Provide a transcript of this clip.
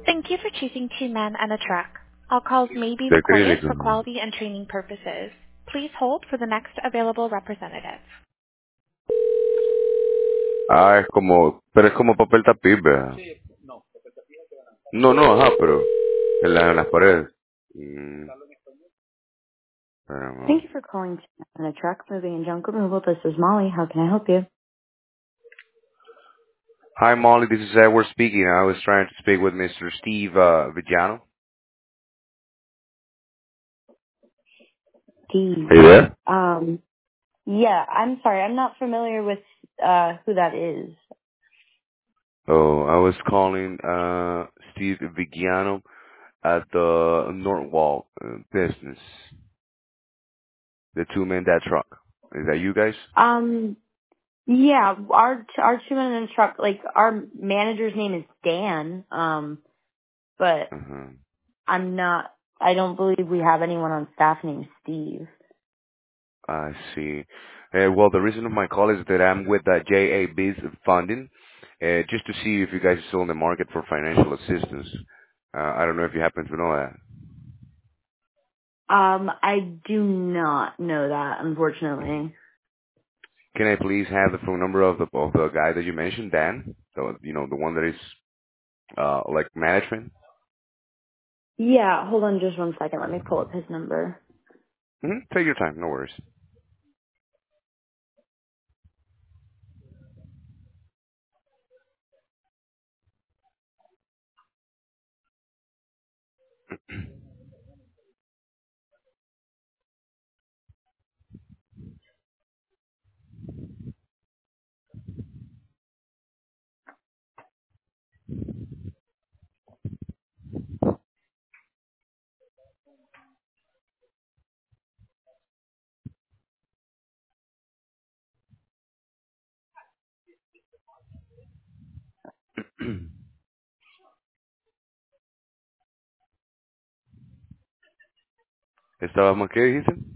Thank you for choosing Two Men and a Truck. All calls may be De recorded acrílico. for quality and training purposes. Please hold for the next available representative. Ah, pero es como papel tapiz, ¿verdad? No, no, ajá, pero en las paredes. Pero Thank no. you for calling on a truck moving and junk removal. This is Molly. How can I help you? Hi, Molly, this is Edward speaking. I was trying to speak with Mr. Steve Villano. Are Steve. you there? Yeah, I'm sorry. I'm not familiar with who that is. Oh, I was calling Steve Vigiano at the Norwalk business, the two-man that truck. Is that you guys? Yeah, our two men in a truck. Like our manager's name is Dan. But Uh-huh. I'm not. I don't believe we have anyone on staff named Steve. I see. Well, the reason of my call is that I'm with JAB's funding, just to see if you guys are still in the market for financial assistance. I don't know if you happen to know that. I do not know that, unfortunately. Can I please have the phone number of the guy that you mentioned, Dan? The one that is like management. Yeah, hold on just one second. Let me pull up his number. Take your time, no worries. ¿Estábamos qué dijiste?